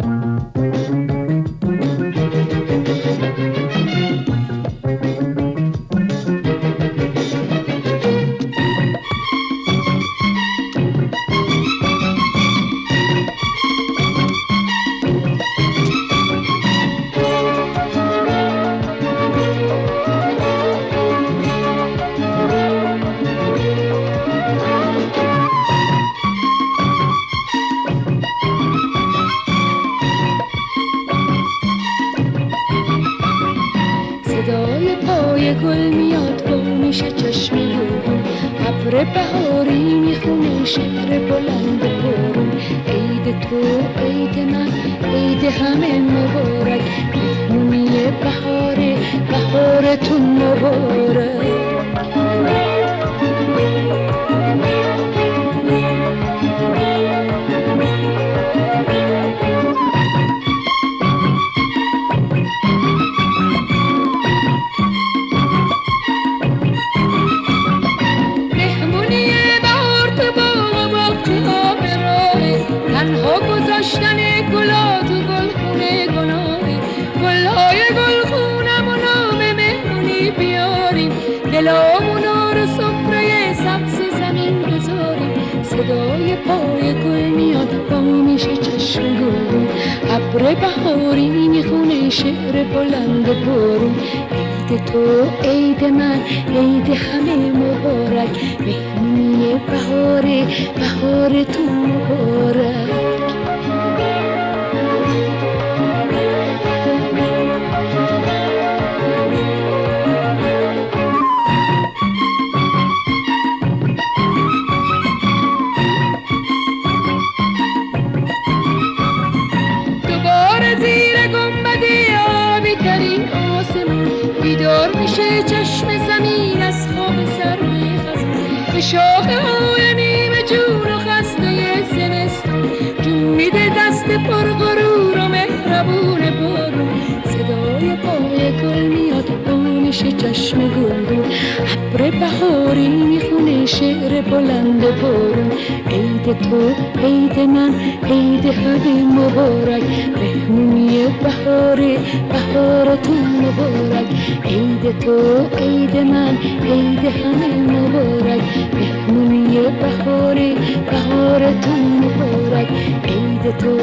صدای پای گل میاد و میشه چشم گلگون، ابر بهاری میخونه شعر بلند بارون. عید تو عید من عید همه مبارک، مهمونی بهاره بهارتون مبارک. تنها گذاشتن گلا تو گلخونه گناهی، گلهای گلخونمونو به مهمونی بیاریم، دلامونو رو سفره سبز زمین بذاریم. صدای پای گل میاد با میشه چشم گلگون، ابر بهاری میخونه شعر بلند بارون. عید تو عید من عید همه مبارک، مهمونی بهاره بهارتون مبارک. دوباره زیر گنبد آبی ترین آسمون بیدار میشه چشم زمین از خواب سرد خزون، به شاخه‌های نیمه جون و خسته زمستون جون میده دست پر غرور و مهربون بارون. صدای پای گل میاد با میشه چشم گلگون، ابر بهاری میخونه شعر بلند بارون. عید تو عید من عید همه مبارک، مهمونی بهاره بهارتون مبارک. عید تو عید من عید همه مبارک، مهمونی بهاره بهارتون مبارک. عید تو